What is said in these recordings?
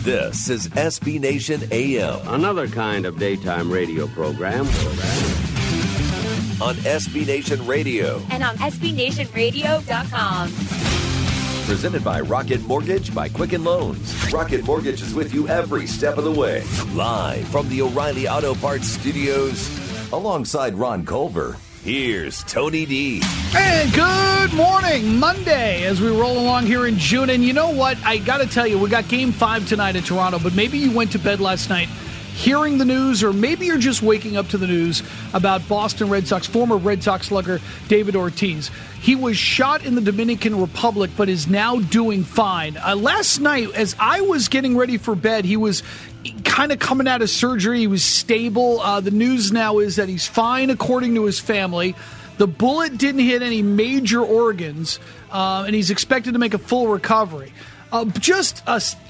This is SB Nation AM. Another kind of daytime radio program. On SB Nation Radio. And on SBNationRadio.com. Presented by Rocket Mortgage by Quicken Loans. Rocket Mortgage is with you every step of the way. Live from the O'Reilly Auto Parts Studios. Alongside Ron Culver. Here's Tony D. And good morning, Monday, as we roll along here in June. And you know what? I got to tell you, we got Game 5 tonight in Toronto, but maybe you went to bed last night hearing the news, or maybe you're just waking up to the news about Boston Red Sox, former Red Sox slugger David Ortiz. He was shot in the Dominican Republic, but is now doing fine. Last night, as I was getting ready for bed, he was kind of coming out of surgery. He was stable. The news now is that he's fine, according to his family. The bullet didn't hit any major organs, and he's expected to make a full recovery. Just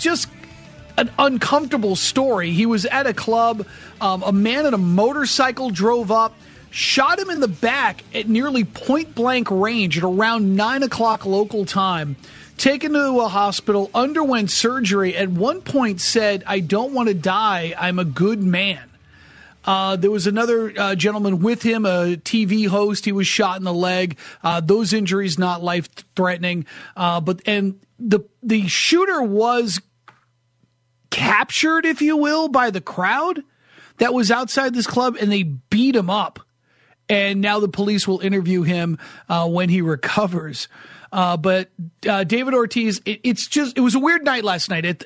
an uncomfortable story. He was at a club. A man in a motorcycle drove up, shot him in the back at nearly point-blank range at around 9 o'clock local time. Taken to a hospital, underwent surgery, at one point said, "I don't want to die, I'm a good man." There was another gentleman with him, a TV host. He was shot in the leg. Those injuries not life-threatening. But the shooter was captured, if you will, by the crowd that was outside this club, and they beat him up. And now the police will interview him when he recovers. But David Ortiz, it was a weird night last night.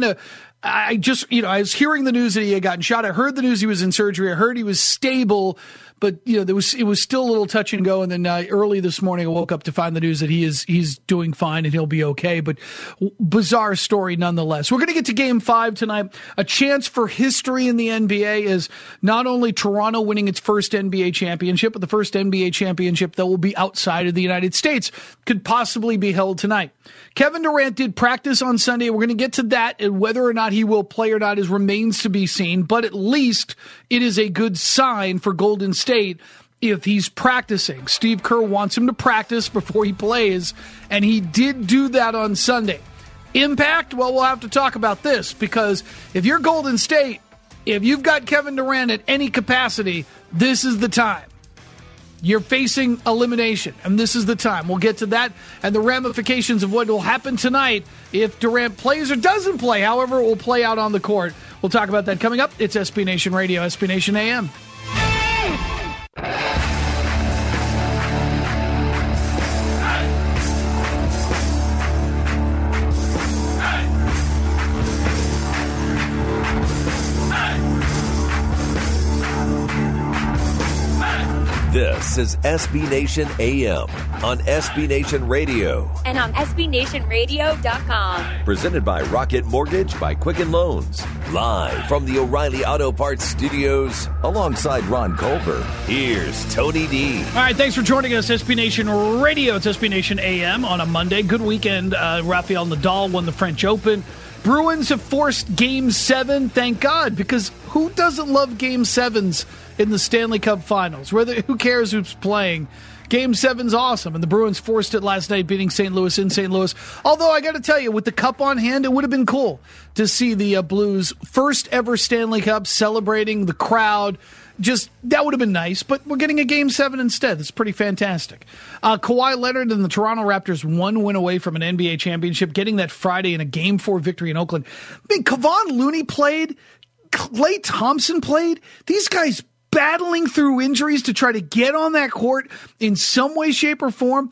I was hearing the news that he had gotten shot. I heard the news he was in surgery. I heard he was stable, but it was still a little touch and go. And then early this morning, I woke up to find the news that he's doing fine and he'll be okay. But bizarre story nonetheless. We're going to get to Game 5 tonight. A chance for history in the NBA is not only Toronto winning its first NBA championship, but the first NBA championship that will be outside of the United States could possibly be held tonight. Kevin Durant did practice on Sunday. We're going to get to that, and whether or not he will play or not remains to be seen. But at least it is a good sign for Golden State if he's practicing. Steve Kerr wants him to practice before he plays, and he did do that on Sunday. Impact? Well, we'll have to talk about this, because if you're Golden State, if you've got Kevin Durant at any capacity, this is the time. You're facing elimination, and this is the time. We'll get to that and the ramifications of what will happen tonight if Durant plays or doesn't play, however it will play out on the court. We'll talk about that coming up. It's SB Nation Radio, SB Nation AM. This is SB Nation AM on SB Nation Radio. And on SBNationRadio.com. Presented by Rocket Mortgage by Quicken Loans. Live from the O'Reilly Auto Parts Studios. Alongside Ron Culver. Here's Tony D. All right, thanks for joining us, SB Nation Radio. It's SB Nation AM on a Monday. Good weekend. Rafael Nadal won the French Open. Bruins have forced Game 7, thank God, because who doesn't love Game 7s in the Stanley Cup Finals? Who cares who's playing? Game 7's awesome, and the Bruins forced it last night, beating St. Louis in St. Louis. Although, I got to tell you, with the cup on hand, it would have been cool to see the Blues' first ever Stanley Cup, celebrating the crowd. That would have been nice, but we're getting a Game 7 instead. That's pretty fantastic. Kawhi Leonard and the Toronto Raptors 1 win away from an NBA championship, getting that Friday in a Game 4 victory in Oakland. I mean, Kevon Looney played. Klay Thompson played. These guys battling through injuries to try to get on that court in some way, shape, or form.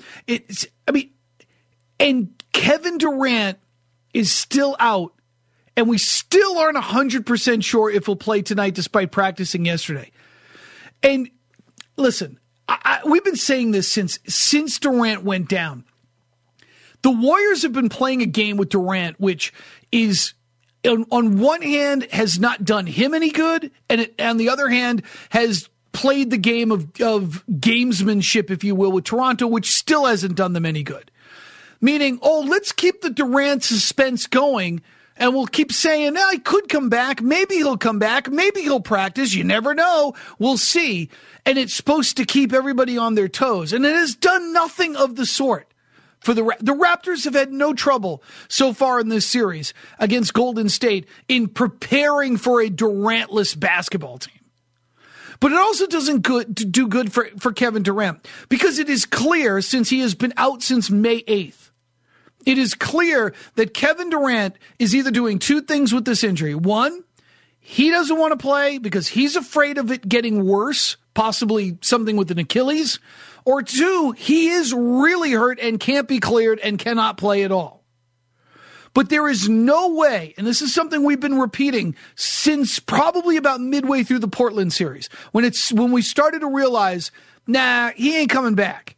And Kevin Durant is still out, and we still aren't 100% sure if he'll play tonight despite practicing yesterday. And listen, we've been saying this since Durant went down. The Warriors have been playing a game with Durant, which is, on one hand, has not done him any good, and on the other hand, has played the game of gamesmanship, if you will, with Toronto, which still hasn't done them any good. Meaning, let's keep the Durant suspense going, and we'll keep saying, he could come back. Maybe he'll come back. Maybe he'll practice. You never know. We'll see. And it's supposed to keep everybody on their toes. And it has done nothing of the sort. for the Raptors have had no trouble so far in this series against Golden State in preparing for a Durant-less basketball team. But it also doesn't do good for Kevin Durant, because it is clear, since he has been out since May 8th, it is clear that Kevin Durant is either doing two things with this injury. One, he doesn't want to play because he's afraid of it getting worse, possibly something with an Achilles. Or two, he is really hurt and can't be cleared and cannot play at all. But there is no way, and this is something we've been repeating since probably about midway through the Portland series, when we started to realize, nah, he ain't coming back,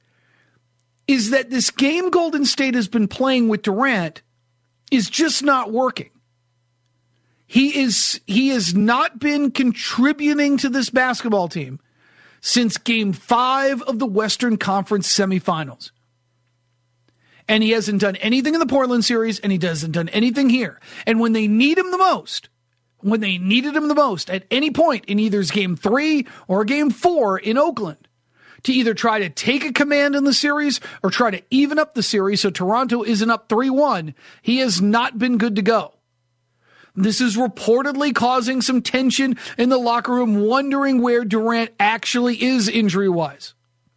is that this game Golden State has been playing with Durant is just not working. He has not been contributing to this basketball team since Game 5 of the Western Conference semifinals. And he hasn't done anything in the Portland series, and he hasn't done anything here. And when they need him the most, at any point in either Game 3 or Game 4 in Oakland, to either try to take a command in the series or try to even up the series so Toronto isn't up 3-1, he has not been good to go. This is reportedly causing some tension in the locker room, wondering where Durant actually is injury-wise.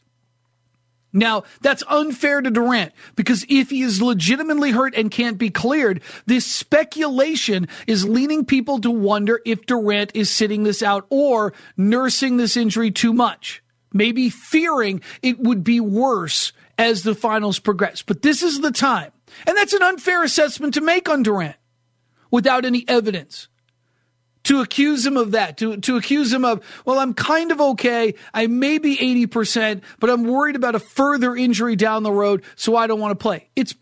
Now, that's unfair to Durant, because if he is legitimately hurt and can't be cleared, this speculation is leading people to wonder if Durant is sitting this out or nursing this injury too much, maybe fearing it would be worse as the finals progress. But this is the time, and that's an unfair assessment to make on Durant without any evidence. To accuse him of that, to accuse him of, well, I'm kind of okay, I may be 80%, but I'm worried about a further injury down the road, so I don't want to play. It's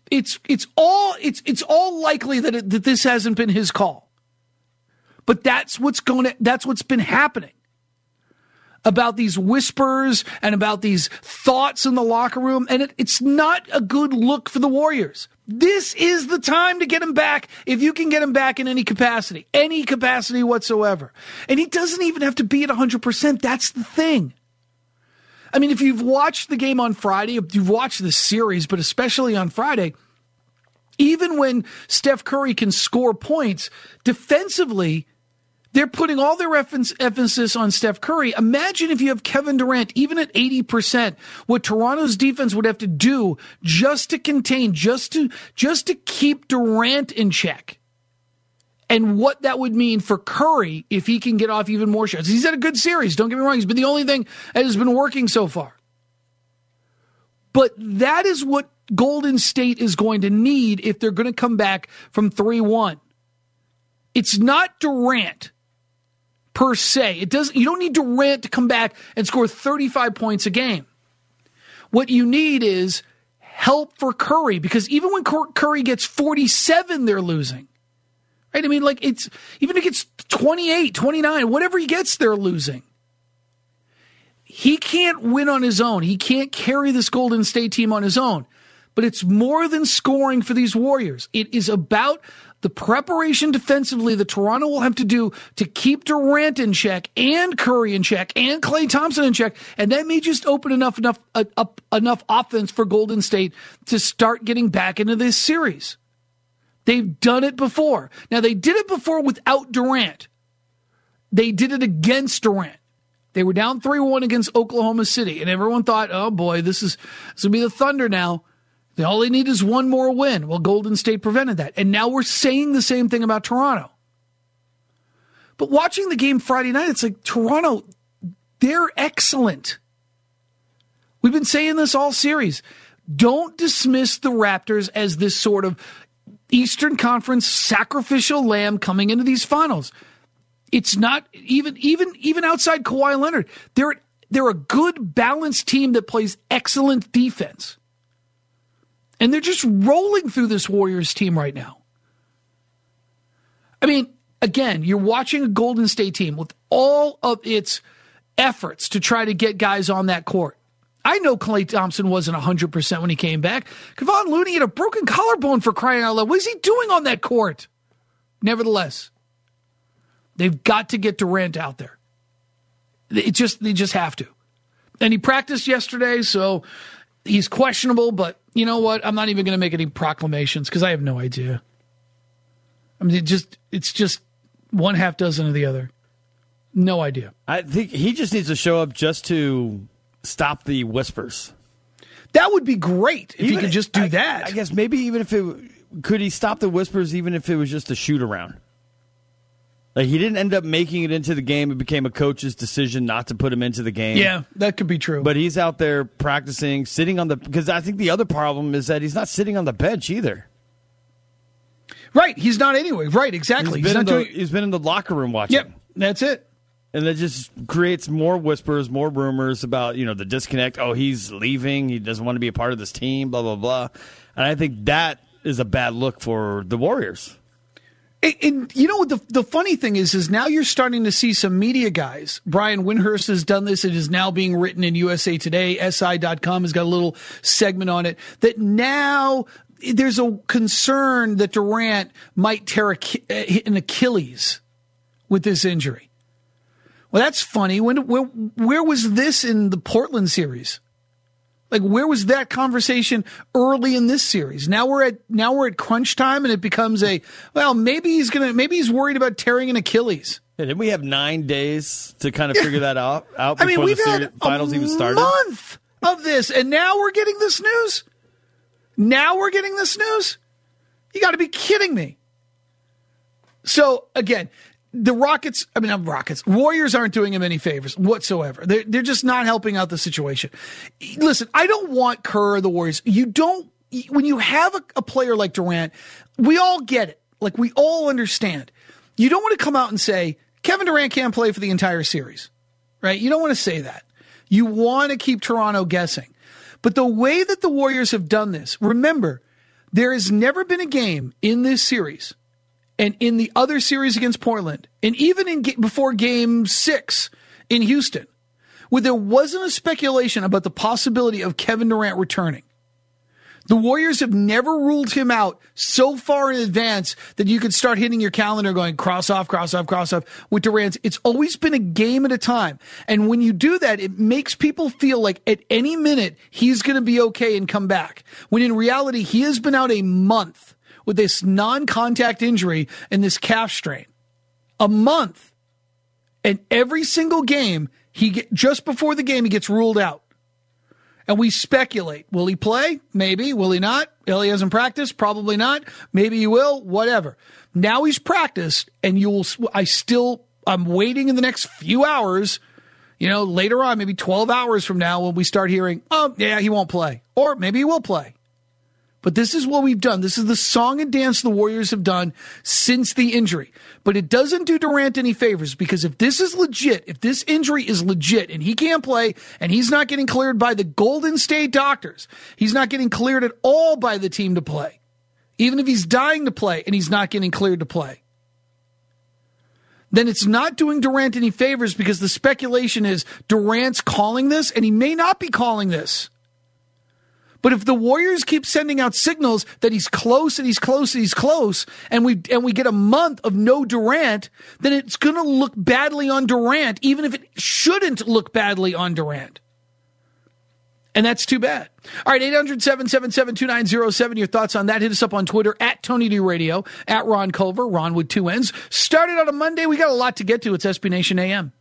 all likely that this hasn't been his call. But that's what's been happening about these whispers and about these thoughts in the locker room, and it's not a good look for the Warriors. This is the time to get him back, if you can get him back in any capacity whatsoever. And he doesn't even have to be at 100%. That's the thing. I mean, if you've watched the game on Friday, if you've watched the series, but especially on Friday, even when Steph Curry can score points, defensively, they're putting all their emphasis on Steph Curry. Imagine if you have Kevin Durant, even at 80%, what Toronto's defense would have to do just to contain, just to keep Durant in check. And what that would mean for Curry if he can get off even more shots. He's had a good series, don't get me wrong. He's been the only thing that has been working so far. But that is what Golden State is going to need if they're going to come back from 3-1. It's not Durant per se. You don't need Durant to come back and score 35 points a game. What you need is help for Curry, because even when Curry gets 47, they're losing. Right? I mean, like, even if it gets 28, 29, whatever he gets, they're losing. He can't win on his own. He can't carry this Golden State team on his own. But it's more than scoring for these Warriors. It is about the preparation defensively that Toronto will have to do to keep Durant in check and Curry in check and Klay Thompson in check. And that may just open enough offense for Golden State to start getting back into this series. They've done it before. Now, they did it before without Durant. They did it against Durant. They were down 3-1 against Oklahoma City, and everyone thought, oh boy, this will be the Thunder now. All they need is one more win. Well, Golden State prevented that. And now we're saying the same thing about Toronto. But watching the game Friday night, it's like, Toronto, they're excellent. We've been saying this all series. Don't dismiss the Raptors as this sort of Eastern Conference sacrificial lamb coming into these finals. It's not even outside Kawhi Leonard. They're a good, balanced team that plays excellent defense. And they're just rolling through this Warriors team right now. I mean, again, you're watching a Golden State team with all of its efforts to try to get guys on that court. I know Klay Thompson wasn't 100% when he came back. Kevon Looney had a broken collarbone, for crying out loud. What is he doing on that court? Nevertheless, they've got to get Durant out there. They just have to. And he practiced yesterday, so He's questionable, but you know what? I'm not even going to make any proclamations because I have no idea. I mean, it's just one half dozen of the other. No idea. I think he just needs to show up just to stop the whispers. That would be great if he could just do that. I guess maybe even if could he stop the whispers even if it was just a shoot around? Like he didn't end up making it into the game. It became a coach's decision not to put him into the game. Yeah, that could be true. But he's out there practicing, sitting on because I think the other problem is that he's not sitting on the bench either. Right, he's not anyway. Right, exactly. He's been in the locker room watching. Yep, that's it. And that just creates more whispers, more rumors about, the disconnect. Oh, he's leaving. He doesn't want to be a part of this team, blah, blah, blah. And I think that is a bad look for the Warriors. And you know what the funny thing is now you're starting to see some media guys. Brian Windhorst has done this. It is now being written in USA Today. SI.com has got a little segment on it. That now there's a concern that Durant might tear an Achilles with this injury. Well, that's funny. Where was this in the Portland series? Like, where was that conversation early in this series? Now we're at crunch time, and it becomes maybe he's worried about tearing an Achilles. Yeah, didn't we have 9 days to kind of figure that out before we've the had finals even started? A month of this, and now we're getting this news. You got to be kidding me. So again, Warriors aren't doing him any favors whatsoever. They're just not helping out the situation. Listen, I don't want Kerr or the Warriors. When you have a player like Durant, we all get it. Like, we all understand. You don't want to come out and say, Kevin Durant can't play for the entire series, right? You don't want to say that. You want to keep Toronto guessing. But the way that the Warriors have done this, remember, there has never been a game in this series and in the other series against Portland, and even before Game 6 in Houston, where there wasn't a speculation about the possibility of Kevin Durant returning. The Warriors have never ruled him out so far in advance that you could start hitting your calendar going cross off with Durant. It's always been a game at a time. And when you do that, it makes people feel like at any minute he's going to be okay and come back. When in reality, he has been out a month with this non-contact injury and this calf strain. A month. And every single game, just before the game, he gets ruled out. And we speculate. Will he play? Maybe. Will he not? He hasn't practiced? Probably not. Maybe he will. Whatever. Now he's practiced, and I'm waiting in the next few hours, later on, maybe 12 hours from now, when we start hearing, oh, yeah, he won't play. Or maybe he will play. But this is what we've done. This is the song and dance the Warriors have done since the injury. But it doesn't do Durant any favors, because if this is legit, if this injury is legit and he can't play and he's not getting cleared by the Golden State doctors, he's not getting cleared at all by the team to play, even if he's dying to play and he's not getting cleared to play, then it's not doing Durant any favors, because the speculation is Durant's calling this, and he may not be calling this. But if the Warriors keep sending out signals that he's close and he's close and he's close, and we get a month of no Durant, then it's going to look badly on Durant, even if it shouldn't look badly on Durant. And that's too bad. All right, 800-777-2907. Your thoughts on that. Hit us up on Twitter at Tony D Radio, at Ron Culver, Ron with 2 N's. Started on a Monday. We got a lot to get to. It's SB Nation AM.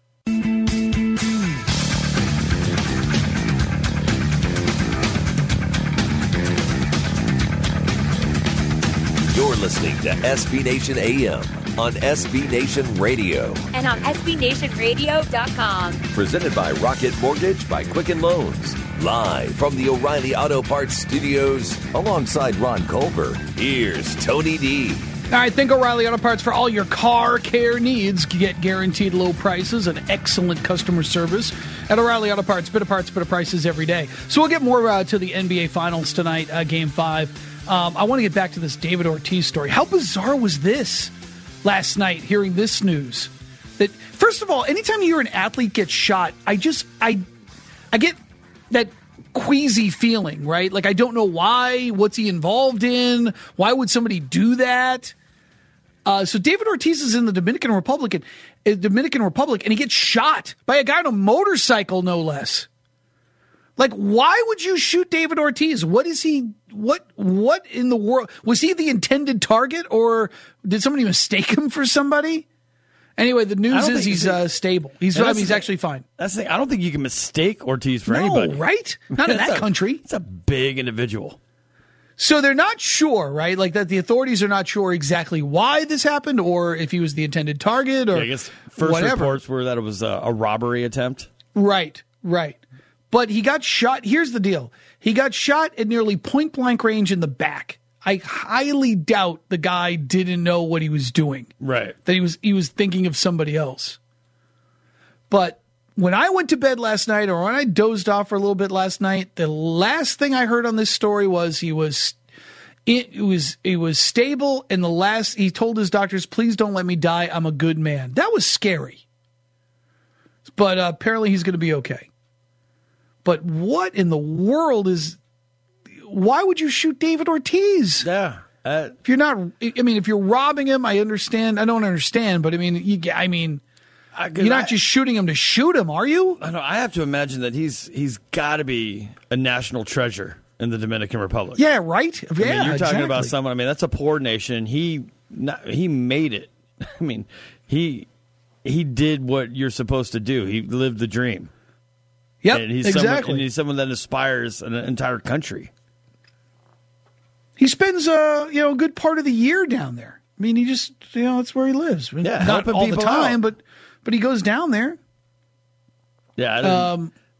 You're listening to SB Nation AM on SB Nation Radio. And on SBNationRadio.com. Presented by Rocket Mortgage by Quicken Loans. Live from the O'Reilly Auto Parts Studios, alongside Ron Culver, here's Tony D. All right, think O'Reilly Auto Parts for all your car care needs. Get guaranteed low prices and excellent customer service at O'Reilly Auto Parts. Better parts, better prices every day. So we'll get more to the NBA Finals tonight, Game 5. I want to get back to this David Ortiz story. How bizarre was this last night, hearing this news? That, first of all, anytime you hear an athlete get shot, I get that queasy feeling, right? Like, I don't know why. What's he involved in? Why would somebody do that? So David Ortiz is in the Dominican Republic, and he gets shot by a guy on a motorcycle, no less. Like, why would you shoot David Ortiz? What is he? What in the world? Was he the intended target, or did somebody mistake him for somebody? Anyway, the news is he's stable. He's actually fine. That's the thing. I don't think you can mistake Ortiz for anybody. Right? Not in that country. It's a big individual. So they're not sure, right? Like that the authorities are not sure exactly why this happened or if he was the intended target or I guess first whatever. reports were that it was a robbery attempt. Right. But he got shot. Here's the deal. He got shot at nearly point blank range in the back. I highly doubt the guy didn't know what he was doing. Right. That he was thinking of somebody else. But when I went to bed last night, or when I dozed off for a little bit last night, the last thing I heard on this story was it was stable, and he told his doctors, "Please don't let me die. I'm a good man." That was scary. But apparently he's going to be okay. But what in the world why would you shoot David Ortiz? Yeah. If you're robbing him, I understand. I don't understand, but you're not just shooting him to shoot him, are you? I know. I have to imagine that he's got to be a national treasure in the Dominican Republic. Yeah, right? Yeah, you're talking about someone. That's a poor nation. He made it. He did what you're supposed to do. He lived the dream. Yep, and he's someone that inspires an entire country. He spends a good part of the year down there. He just that's where he lives. Yeah, not all the time, out. but he goes down there. Yeah,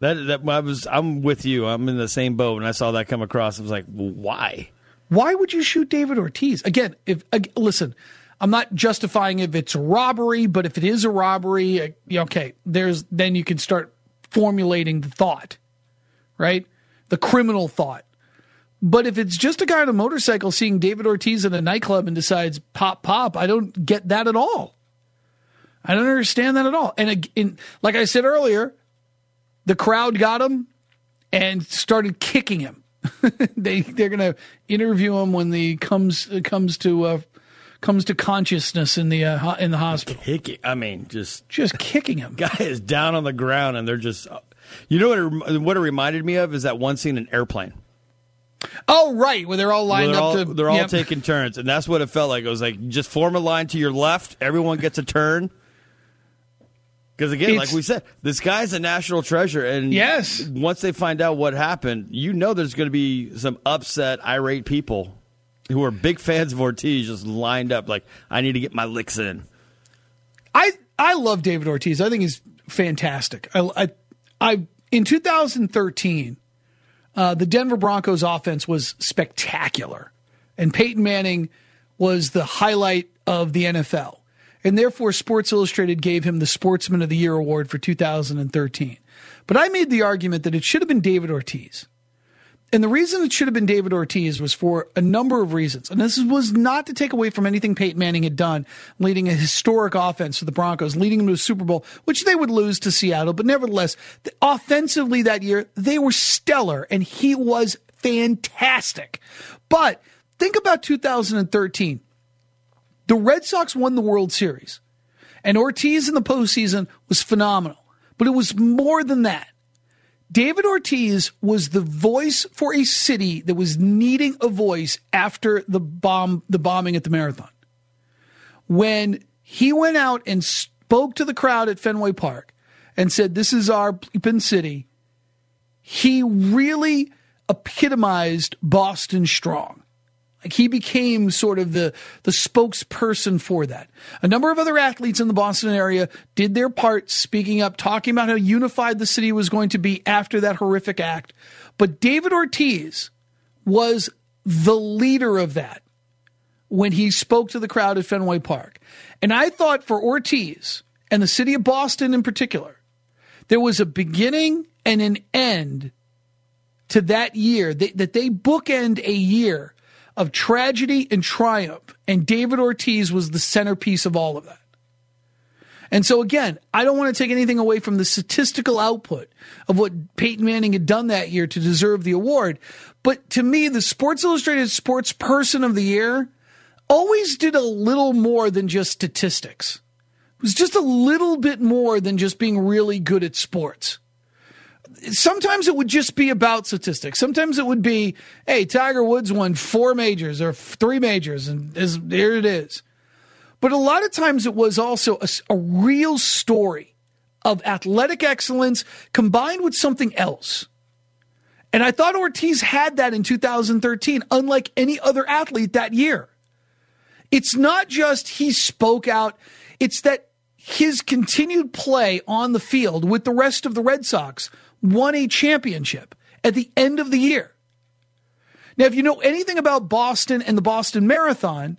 I'm with you. I'm in the same boat. When I saw that come across, I was like, well, why? Why would you shoot David Ortiz? Again, listen, I'm not justifying if it's a robbery, but if it is a robbery, okay, then you can start formulating the thought, right? The criminal thought. But if it's just a guy on a motorcycle seeing David Ortiz in a nightclub and decides pop, I don't get that at all. I don't understand that at all. And like I said earlier, the crowd got him and started kicking him. They're going to interview him when he comes to consciousness in the hospital. Just kicking him. Guy is down on the ground, and they're just. What it reminded me of is that one scene in Airplane. Oh, right, where they're all lined up. They're all taking turns, and that's what it felt like. It was like, just form a line to your left. Everyone gets a turn. Because, again, like we said, this guy's a national treasure. And yes, once they find out what happened, there's going to be some upset, irate people who are big fans of Ortiz just lined up like, I need to get my licks in. I love David Ortiz. I think he's fantastic. In 2013, the Denver Broncos offense was spectacular, and Peyton Manning was the highlight of the NFL. And therefore, Sports Illustrated gave him the Sportsman of the Year award for 2013. But I made the argument that it should have been David Ortiz. And the reason it should have been David Ortiz was for a number of reasons. And this was not to take away from anything Peyton Manning had done, leading a historic offense for the Broncos, leading them to a Super Bowl, which they would lose to Seattle. But nevertheless, offensively that year, they were stellar, and he was fantastic. But think about 2013. The Red Sox won the World Series, and Ortiz in the postseason was phenomenal. But it was more than that. David Ortiz was the voice for a city that was needing a voice after the bombing at the Marathon. When he went out and spoke to the crowd at Fenway Park and said, "This is our bleeping city," he really epitomized Boston strong. Like, he became sort of the spokesperson for that. A number of other athletes in the Boston area did their part, speaking up, talking about how unified the city was going to be after that horrific act. But David Ortiz was the leader of that when he spoke to the crowd at Fenway Park. And I thought for Ortiz and the city of Boston in particular, there was a beginning and an end to that year, that they bookend a year of tragedy and triumph, and David Ortiz was the centerpiece of all of that. And so, again, I don't want to take anything away from the statistical output of what Peyton Manning had done that year to deserve the award, but to me, the Sports Illustrated Sports Person of the Year always did a little more than just statistics. It was just a little bit more than just being really good at sports. sometimes it would just be about statistics. Sometimes it would be, hey, Tiger Woods won 4 majors or 3 majors, and here it is. But a lot of times it was also a real story of athletic excellence combined with something else. And I thought Ortiz had that in 2013, unlike any other athlete that year. It's not just he spoke out, it's that his continued play on the field with the rest of the Red Sox won a championship at the end of the year. Now, if you know anything about Boston and the Boston Marathon,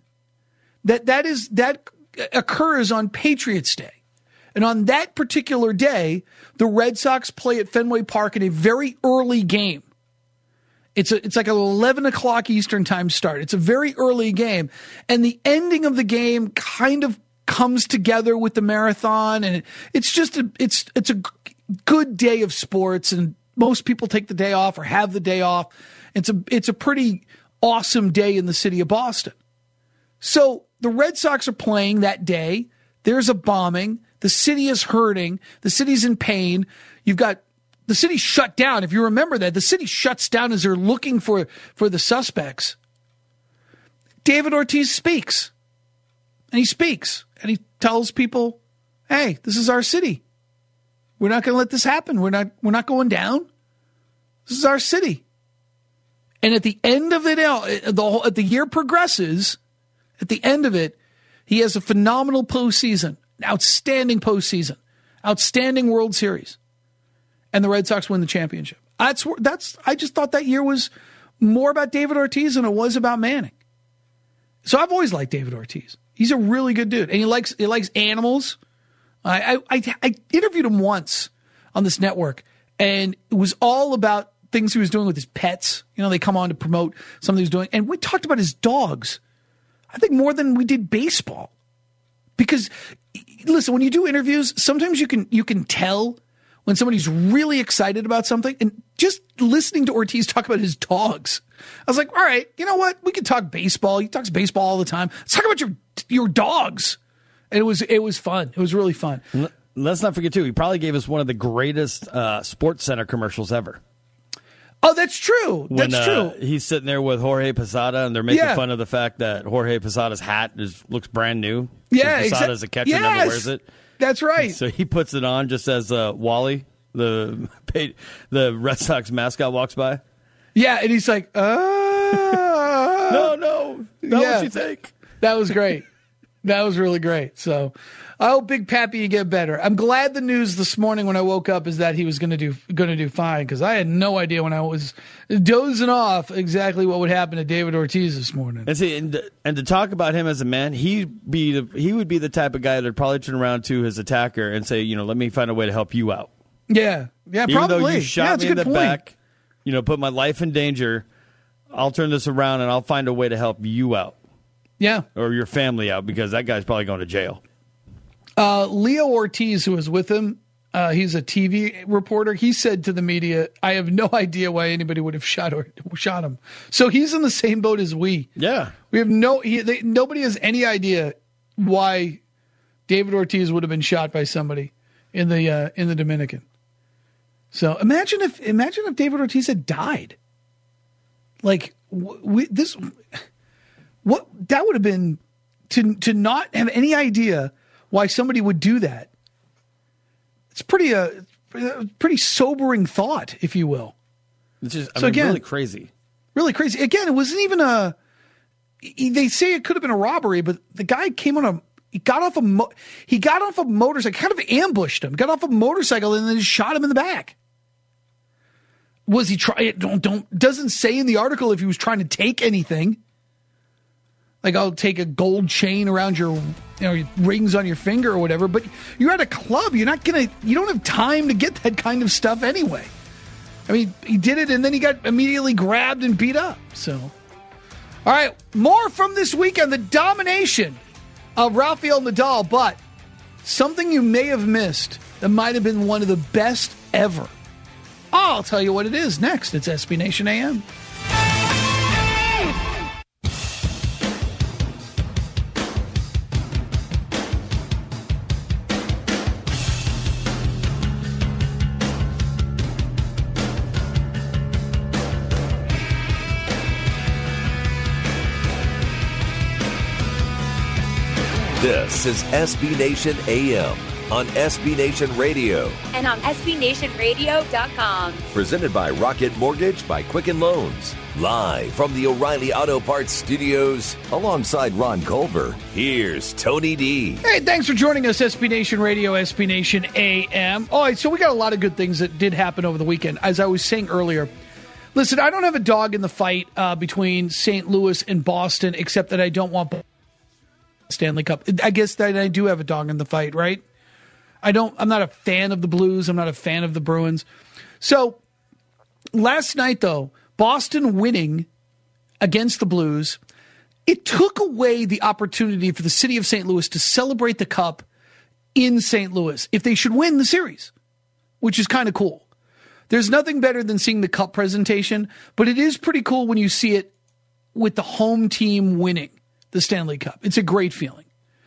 that occurs on Patriots Day. And on that particular day, the Red Sox play at Fenway Park in a very early game. It's like an 11 o'clock Eastern time start. It's a very early game. And the ending of the game kind of comes together with the marathon. And it's just it's a good day of sports. And most people take the day off or have the day off. It's a pretty awesome day in the city of Boston. So the Red Sox are playing that day. There's a bombing. The city is hurting. The city's in pain. You've got the city shut down. If you remember that, the city shuts down as they're looking for the suspects. David Ortiz speaks. And he speaks. And he tells people, hey, this is our city. We're not going to let this happen. We're not going down. This is our city. And at the end of it, the year progresses. At the end of it, he has a phenomenal postseason, an outstanding postseason, outstanding World Series, and the Red Sox win the championship. I just thought that year was more about David Ortiz than it was about Manning. So I've always liked David Ortiz. He's a really good dude, and he likes animals. I interviewed him once on this network, and it was all about things he was doing with his pets. You know, they come on to promote something he was doing, and we talked about his dogs. I think more than we did baseball. Because, listen, when you do interviews, sometimes you can tell when somebody's really excited about something. And just listening to Ortiz talk about his dogs, I was like, all right, you know what? We can talk baseball. He talks baseball all the time. Let's talk about your dogs. And it was fun. It was really fun. Let's not forget, too, he probably gave us one of the greatest Sports Center commercials ever. Oh, that's true. That's true. He's sitting there with Jorge Posada, and they're making fun of the fact that Jorge Posada's hat looks brand new. Yeah, Posada's a catcher, never wears it. That's right. So he puts it on just as Wally, the Red Sox mascot, walks by. Yeah, and he's like, no, not what you think. That was great. That was really great. So I hope Big Pappy you get better. I'm glad the news this morning when I woke up is that he was going to do fine, because I had no idea when I was dozing off exactly what would happen to David Ortiz this morning. And see, and to talk about him as a man, he would be the type of guy that would probably turn around to his attacker and say, let me find a way to help you out. Yeah, Even probably. Though you shot me in the point. back, put my life in danger, I'll turn this around and I'll find a way to help you out. Yeah. Or your family out, because that guy's probably going to jail. Leo Ortiz, who was with him, he's a TV reporter. He said to the media, I have no idea why anybody would have shot him. So he's in the same boat as we. Yeah. We have nobody has any idea why David Ortiz would have been shot by somebody in the Dominican. So imagine if David Ortiz had died. Like what that would have been to not have any idea why somebody would do that. It's pretty sobering thought, if you will. It's just again, really crazy. Really crazy. Again, it wasn't even they say it could have been a robbery, but the guy got off a motorcycle, kind of ambushed him, got off a motorcycle and then just shot him in the back. Was he trying? Doesn't say in the article if he was trying to take anything. Like, I'll take a gold chain around your rings on your finger or whatever, but you're at a club. You don't have time to get that kind of stuff anyway. I mean, he did it and then he got immediately grabbed and beat up. So, all right, more from this weekend, the domination of Rafael Nadal, but something you may have missed that might have been one of the best ever. I'll tell you what it is next. It's SB Nation AM. This is SB Nation AM on SB Nation Radio. And on SBNationRadio.com. Presented by Rocket Mortgage by Quicken Loans. Live from the O'Reilly Auto Parts Studios alongside Ron Culver. Here's Tony D. Hey, thanks for joining us, SB Nation Radio, SB Nation AM. All right, so we got a lot of good things that did happen over the weekend. As I was saying earlier, listen, I don't have a dog in the fight between St. Louis and Boston, except that I don't want Stanley Cup. I guess that I do have a dog in the fight, right? I'm not a fan of the Blues. I'm not a fan of the Bruins. So last night, though, Boston winning against the Blues, it took away the opportunity for the city of St. Louis to celebrate the Cup in St. Louis if they should win the series, which is kind of cool. There's nothing better than seeing the Cup presentation, but it is pretty cool when you see it with the home team winning the Stanley Cup. It's a great feeling.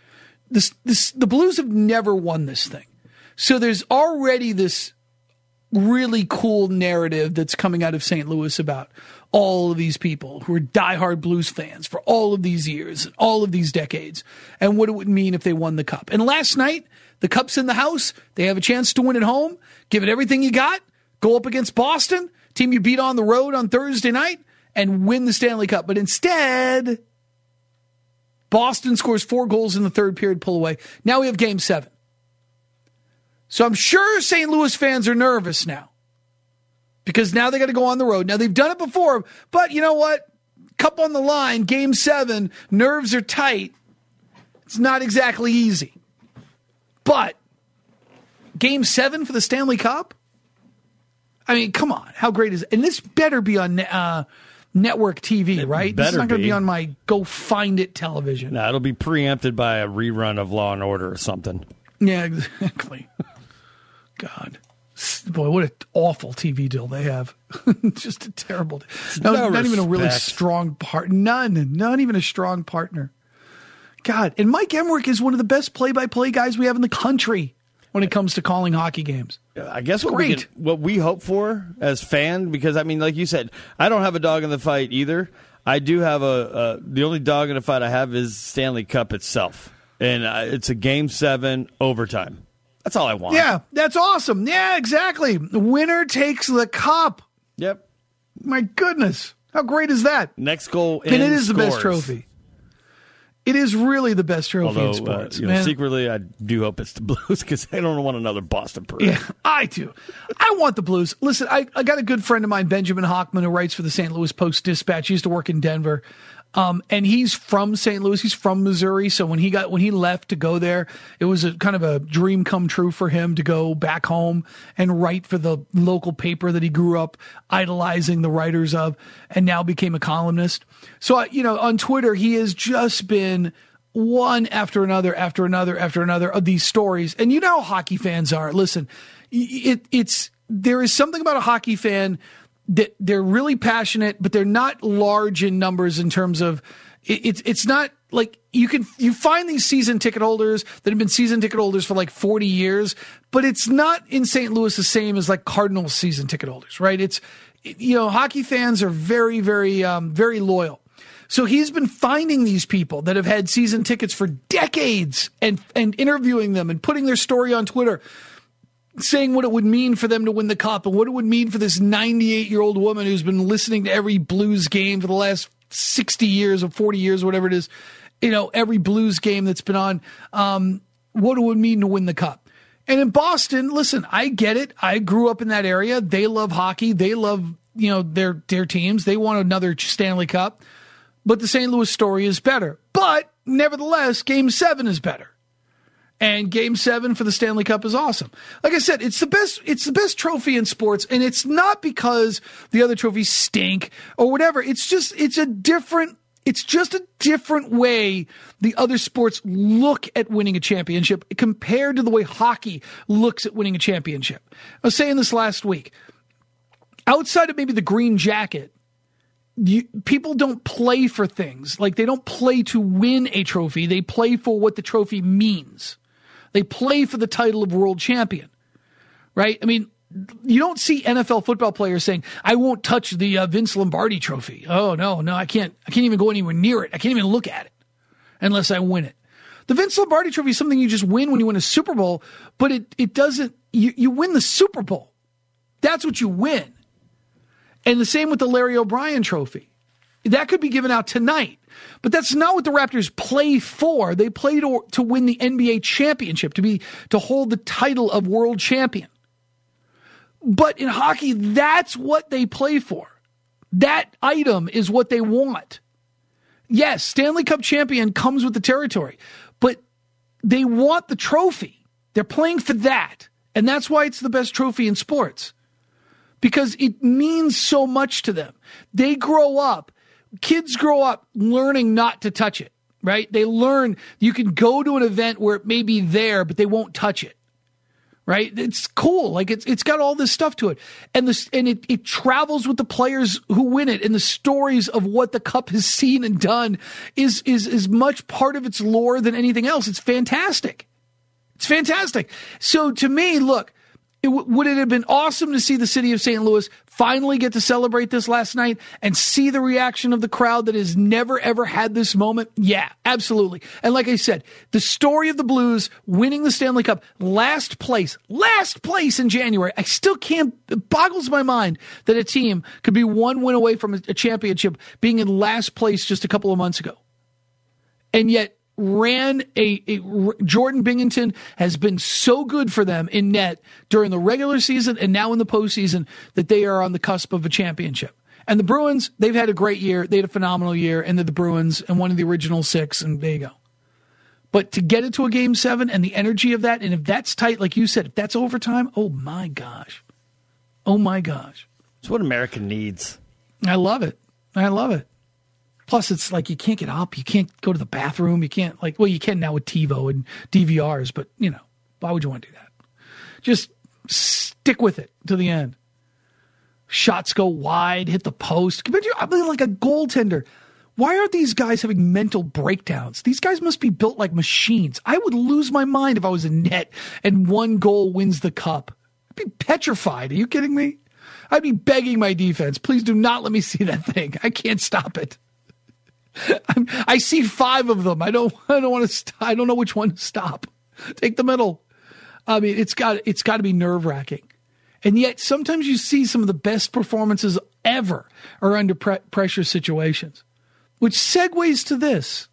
The Blues have never won this thing. So there's already this really cool narrative that's coming out of St. Louis about all of these people who are diehard Blues fans for all of these years, all of these decades, and what it would mean if they won the Cup. And last night, the Cup's in the house. They have a chance to win at home. Give it everything you got. Go up against Boston, team you beat on the road on Thursday night, and win the Stanley Cup. But instead, Boston scores 4 goals in the third period, pull away. Now we have Game 7. So I'm sure St. Louis fans are nervous now because now they got to go on the road. Now they've done it before, but you know what? Cup on the line, Game 7, nerves are tight. It's not exactly easy. But Game 7 for the Stanley Cup? I mean, come on. How great is it? And this better be on network TV, right? This is not going to be on my go find it television. No, it'll be preempted by a rerun of Law and Order or something. Yeah, exactly. God. Boy, what an awful TV deal they have. Just a terrible deal. Not even a really strong partner. Not even a strong partner. God. And Mike Emmerich is one of the best play-by-play guys we have in the country when it comes to calling hockey games. I guess what we hope for as fans, because, I mean, like you said, I don't have a dog in the fight either. I do have the only dog in the fight I have is Stanley Cup itself. And it's a Game 7 overtime. That's all I want. Yeah, that's awesome. Yeah, exactly. The winner takes the cup. Yep. My goodness. How great is that? Next goal and it is the best trophy. It is really the best trophy in sports. Secretly, I do hope it's the Blues because I don't want another Boston parade. Yeah, I do. I want the Blues. Listen, I got a good friend of mine, Benjamin Hockman, who writes for the St. Louis Post-Dispatch. He used to work in Denver. And he's from St. Louis. He's from Missouri. So when he left to go there, it was a kind of a dream come true for him to go back home and write for the local paper that he grew up idolizing the writers of, and now became a columnist. So, on Twitter, he has just been one after another of these stories. And you know how hockey fans are. Listen, there is something about a hockey fan that they're really passionate, but they're not large in numbers in terms of it's not like you find these season ticket holders that have been season ticket holders for like 40 years, but it's not in St. Louis the same as like Cardinals season ticket holders, right? Hockey fans are very, very, very loyal. So he's been finding these people that have had season tickets for decades and interviewing them and putting their story on Twitter, saying what it would mean for them to win the Cup and what it would mean for this 98-year-old woman who's been listening to every Blues game for the last 60 years or 40 years, whatever it is, every Blues game that's been on, what it would mean to win the Cup. And in Boston, listen, I get it. I grew up in that area. They love hockey. They love, their teams. They want another Stanley Cup. But the St. Louis story is better. But nevertheless, Game 7 is better. And Game 7 for the Stanley Cup is awesome. Like I said, it's the best trophy in sports, and it's not because the other trophies stink or whatever. It's just a different way the other sports look at winning a championship compared to the way hockey looks at winning a championship. I was saying this last week. Outside of maybe the green jacket, people don't play for things. Like, they don't play to win a trophy. They play for what the trophy means. They play for the title of world champion, right? I mean, you don't see NFL football players saying, I won't touch the Vince Lombardi trophy. Oh, no, I can't even go anywhere near it. I can't even look at it unless I win it. The Vince Lombardi Trophy is something you just win when you win a Super Bowl, but it doesn't, you win the Super Bowl. That's what you win. And the same with the Larry O'Brien Trophy. That could be given out tonight. But that's not what the Raptors play for. They play to win the NBA championship, to hold the title of world champion. But in hockey, that's what they play for. That item is what they want. Yes, Stanley Cup champion comes with the territory, but they want the trophy. They're playing for that. And that's why it's the best trophy in sports. Because it means so much to them. They grow up. Kids grow up learning not to touch it, right? They learn you can go to an event where it may be there, but they won't touch it. Right? It's cool. Like it's got all this stuff to it. And it travels with the players who win it. And the stories of what the cup has seen and done is much part of its lore than anything else. It's fantastic. It's fantastic. So to me, look, would it have been awesome to see the city of St. Louis finally get to celebrate this last night and see the reaction of the crowd that has never, ever had this moment? Yeah, absolutely. And like I said, the story of the Blues winning the Stanley Cup, last place in January. I still can't, it boggles my mind that a team could be one win away from a championship being in last place just a couple of months ago. And yet, Jordan Binnington has been so good for them in net during the regular season and now in the postseason that they are on the cusp of a championship. And the Bruins, they've had a great year. They had a phenomenal year, and they're the Bruins and one of the original six, and there you go. But to get it to a Game 7 and the energy of that, and if that's tight, like you said, if that's overtime, oh my gosh. Oh my gosh. It's what America needs. I love it. Plus, it's like you can't get up. You can't go to the bathroom. You can't, you can now with TiVo and DVRs, but, why would you want to do that? Just stick with it to the end. Shots go wide, hit the post. I mean, like a goaltender. Why aren't these guys having mental breakdowns? These guys must be built like machines. I would lose my mind if I was in net and one goal wins the cup. I'd be petrified. Are you kidding me? I'd be begging my defense, please do not let me see that thing. I can't stop it. I see 5 of them. I don't want to. I don't know which one to stop. Take the middle. I mean, it's got to be nerve-wracking, and yet sometimes you see some of the best performances ever are under pressure situations, which segues to this.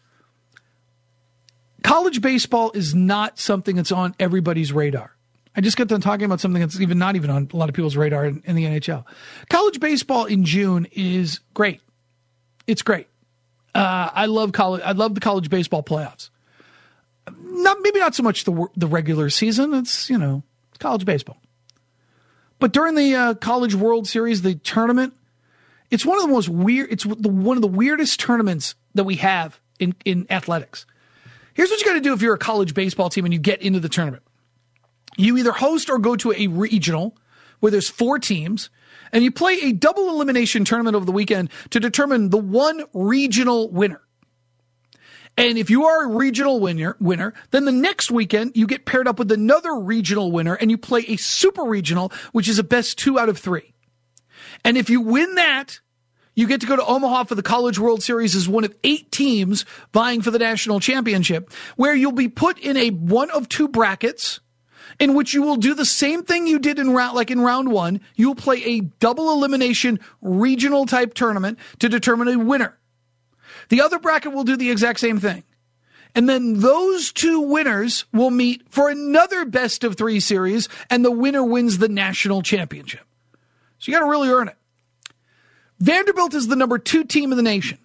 College baseball is not something that's on everybody's radar. I just got done talking about something that's not even on a lot of people's radar in the NHL. College baseball in June is great. It's great. I love college. I love the college baseball playoffs. Maybe not so much the regular season. It's college baseball. But during the College World Series, the tournament, it's one of the most weird. It's one of the weirdest tournaments that we have in athletics. Here's what you got to do if you're a college baseball team and you get into the tournament. You either host or go to a regional where there's 4 teams. And you play a double elimination tournament over the weekend to determine the one regional winner. And if you are a regional winner, then the next weekend you get paired up with another regional winner and you play a super regional, which is a best 2 out of 3. And if you win that, you get to go to Omaha for the College World Series as one of 8 teams vying for the national championship, where you'll be put in a 1 of 2 brackets, in which you will do the same thing you did in round 1. You'll play a double elimination regional type tournament to determine a winner. The other bracket will do the exact same thing. And then those 2 winners will meet for another best of 3 series, and the winner wins the national championship. So you got to really earn it. Vanderbilt is the number 2 team in the nation.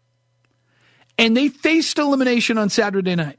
And they faced elimination on Saturday night.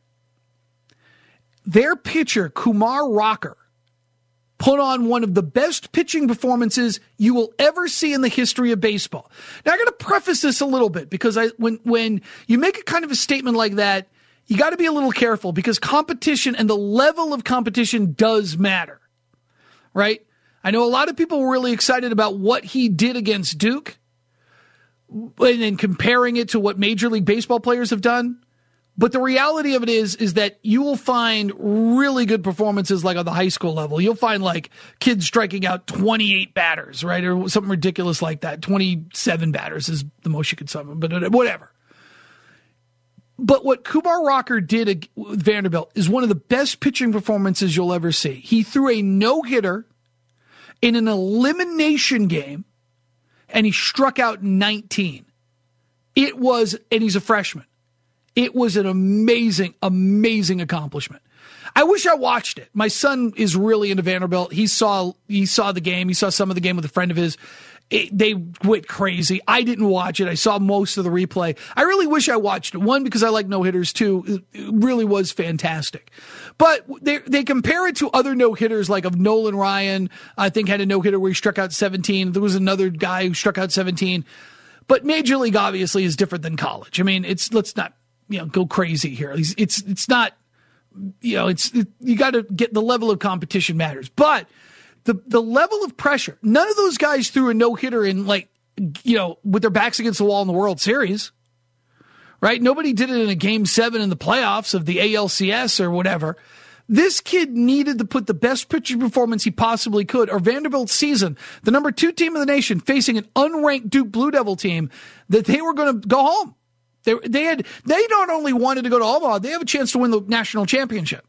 Their pitcher, Kumar Rocker, put on one of the best pitching performances you will ever see in the history of baseball. Now, I got to preface this a little bit because when you make a kind of a statement like that, you got to be a little careful because competition and the level of competition does matter, right? I know a lot of people were really excited about what he did against Duke and then comparing it to what Major League Baseball players have done. But the reality of it is that you will find really good performances like on the high school level. You'll find like kids striking out 28 batters, right? Or something ridiculous like that. 27 batters is the most you could summon, but whatever. But what Kumar Rocker did with Vanderbilt is one of the best pitching performances you'll ever see. He threw a no-hitter in an elimination game, and he struck out 19. And he's a freshman. It was an amazing, amazing accomplishment. I wish I watched it. My son is really into Vanderbilt. He saw the game. He saw some of the game with a friend of his. They went crazy. I didn't watch it. I saw most of the replay. I really wish I watched it. One, because I like no-hitters. Two, it really was fantastic. But they compare it to other no-hitters, like of Nolan Ryan, I think had a no-hitter where he struck out 17. There was another guy who struck out 17. But Major League obviously is different than college. I mean, let's not go crazy here. It's not, you got to get the level of competition matters. But the level of pressure, none of those guys threw a no-hitter in with their backs against the wall in the World Series, right? Nobody did it in a Game 7 in the playoffs of the ALCS or whatever. This kid needed to put the best pitching performance he possibly could, or Vanderbilt's season, the number 2 team in the nation, facing an unranked Duke Blue Devil team, that they were going to go home. They not only wanted to go to Omaha, they have a chance to win the national championship.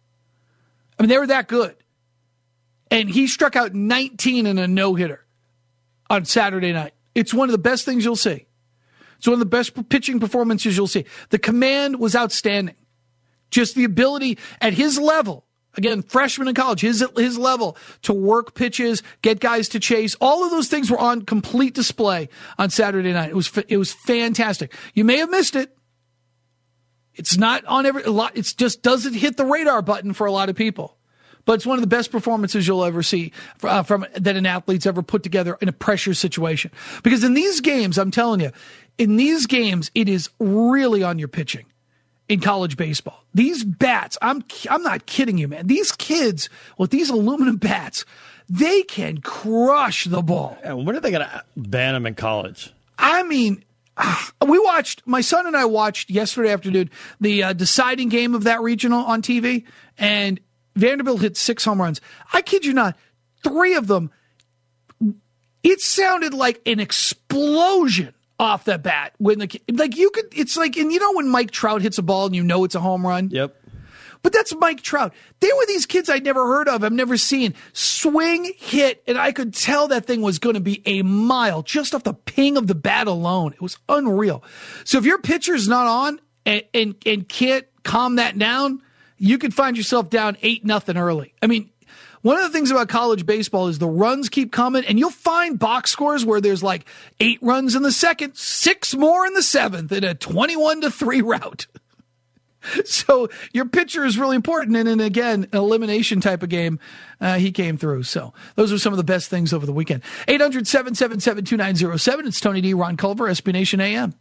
I mean, they were that good. And he struck out 19 in a no-hitter on Saturday night. It's one of the best things you'll see. It's one of the best pitching performances you'll see. The command was outstanding. Just the ability at his level, again, freshman in college, his level to work pitches, get guys to chase. All of those things were on complete display on Saturday night. It was fantastic. You may have missed it. It's not on a lot. It just doesn't hit the radar button for a lot of people. But it's one of the best performances you'll ever see from that an athlete's ever put together in a pressure situation. Because in these games, I'm telling you, it is really on your pitching in college baseball. These bats, I'm not kidding you, man. These kids with these aluminum bats, they can crush the ball. And when are they going to ban them in college? I mean, my son and I watched yesterday afternoon the deciding game of that regional on TV, and Vanderbilt hit 6 home runs. I kid you not, 3 of them, it sounded like an explosion off that bat. It's like, and you know when Mike Trout hits a ball and you know it's a home run? Yep. But that's Mike Trout. They were these kids I'd never heard of, I've never seen. Swing, hit, and I could tell that thing was going to be a mile just off the ping of the bat alone. It was unreal. So if your pitcher's not on and can't calm that down, you could find yourself down 8-0 early. I mean, one of the things about college baseball is the runs keep coming, and you'll find box scores where there's like 8 runs in the second, 6 more in the 7th in a 21-3 rout. So your pitcher is really important. And then again, an elimination type of game, he came through. So those are some of the best things over the weekend. 800-777-2907. It's Tony D, Ron Culver, SB Nation AM.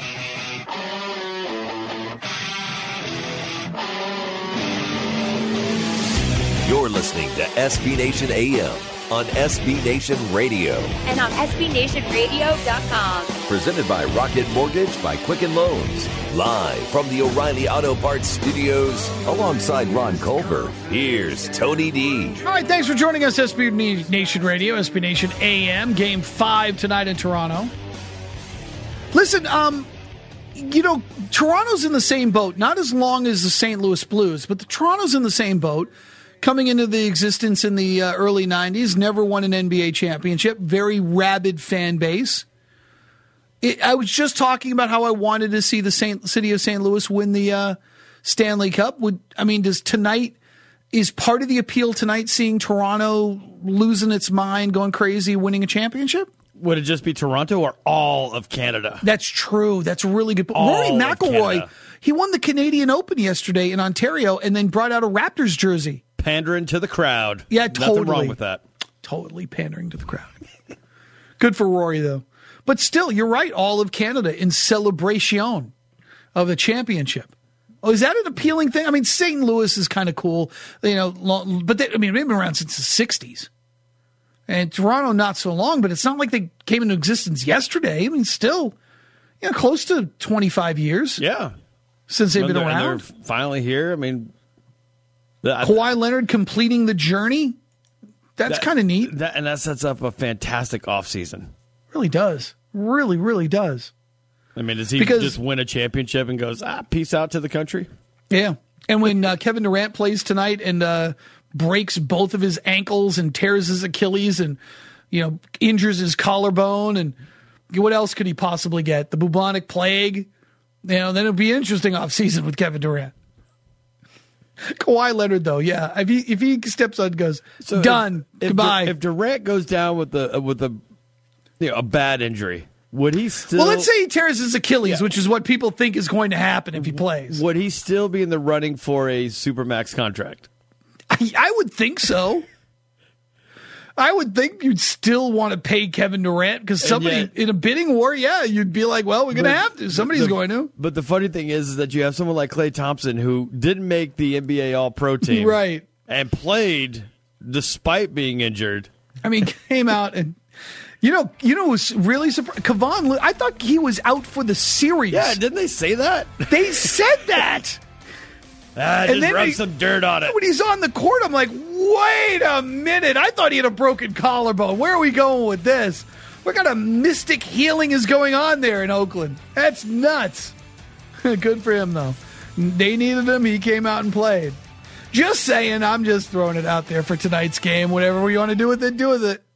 You're listening to SB Nation AM on SB Nation Radio. And on SBNationRadio.com. Presented by Rocket Mortgage by Quicken Loans. Live from the O'Reilly Auto Parts Studios alongside Ron Culver. Here's Tony D. All right, thanks for joining us, SB Nation Radio, SB Nation AM. Game 5 tonight in Toronto. Listen, Toronto's in the same boat. Not as long as the St. Louis Blues, but the Toronto's in the same boat. Coming into the existence in the early 90s, never won an NBA championship, very rabid fan base. I was just talking about how I wanted to see the city of St. Louis win the Stanley Cup. Is part of the appeal tonight seeing Toronto losing its mind, going crazy, winning a championship? Would it just be Toronto or all of Canada? That's true. That's a really good point. Rory McIlroy, he won the Canadian Open yesterday in Ontario and then brought out a Raptors jersey. Pandering to the crowd. Yeah, totally. Nothing wrong with that. Totally pandering to the crowd. Good for Rory, though. But still, you're right. All of Canada in celebration of a championship. Oh, is that an appealing thing? I mean, St. Louis is kind of cool, but they've been around since the 60s. And Toronto, not so long, but it's not like they came into existence yesterday. I mean, still, close to 25 years. Yeah. Since they've been around. And they're finally here. I mean, Kawhi Leonard completing the journey. That's kind of neat. And that sets up a fantastic offseason. Really does. Really, really does. I mean, does he Because- just win a championship and goes, peace out to the country? Yeah. And when Kevin Durant plays tonight and breaks both of his ankles and tears his Achilles and, injures his collarbone, and what else could he possibly get? The bubonic plague? Then it'll be an interesting offseason with Kevin Durant. Kawhi Leonard, though, yeah. If he steps on and goes, done, goodbye. If Durant goes down with a bad injury, would he still... Well, let's say he tears his Achilles, which is what people think is going to happen if he plays. Would he still be in the running for a Supermax contract? I would think so. I would think you'd still want to pay Kevin Durant because somebody in a bidding war, you'd be like, well, we're going to have to. Somebody's going to. But the funny thing is that you have someone like Klay Thompson who didn't make the NBA All-Pro team. Right. And played despite being injured. I mean, came out and, was really surprised. Kevon, I thought he was out for the series. Yeah, didn't they say that? They said that. Just rub some dirt on it. When he's on the court, I'm like, wait a minute. I thought he had a broken collarbone. Where are we going with this? What kind of mystic healing is going on there in Oakland? That's nuts. Good for him, though. They needed him. He came out and played. Just saying. I'm just throwing it out there for tonight's game. Whatever you want to do with it, do with it.